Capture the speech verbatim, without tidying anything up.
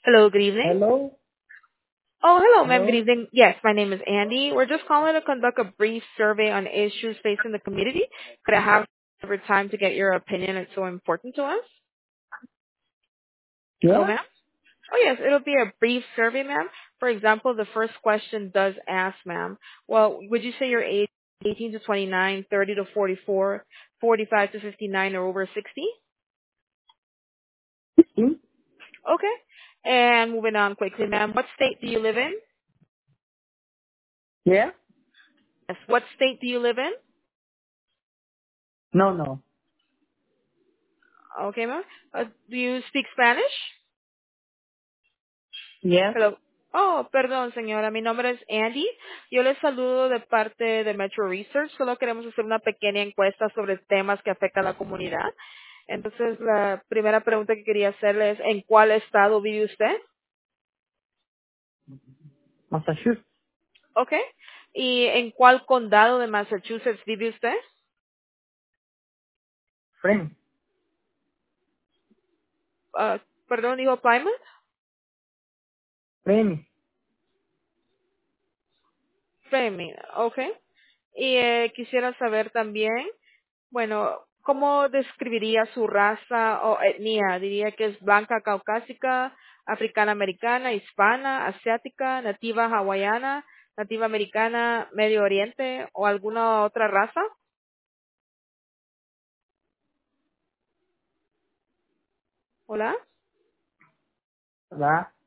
Hello, good evening. Hello? Oh, hello, ma'am. Good Hello? evening. Yes, my name is Andy. We're just calling to conduct a brief survey on issues facing the community. Could I have over time to get your opinion? It's so important to us. Hello, Yeah? ma'am. Oh, yes, it'll be a brief survey, ma'am. For example, the first question does ask, ma'am, well, would you say your age eighteen to twenty-nine, thirty to forty-four, forty-five to fifty-nine, or over sixty? Hmm? Okay. And moving on quickly, ma'am, what state do you live in? Yeah? Yes, what state do you live in? No, no. Okay, ma'am. Uh, do you speak Spanish? Yes? Hello. Oh, perdón, señora. Mi nombre es Andy. Yo les saludo de parte de Metro Research. Solo queremos hacer una pequeña encuesta sobre temas que afectan a la comunidad. Entonces, la primera pregunta que quería hacerle es, ¿en cuál estado vive usted? Massachusetts? Ok. ¿Y en cuál condado de Massachusetts vive usted? Friend? Ah, perdón, dijo Plymouth. Friend? Fleming. Ok. Y eh, quisiera saber también, bueno, ¿cómo describiría su raza o etnia? Diría que es blanca, caucásica, africana americana, hispana, asiática, nativa hawaiana, nativa americana, Medio Oriente o alguna otra raza. Hola. ¿Verdad?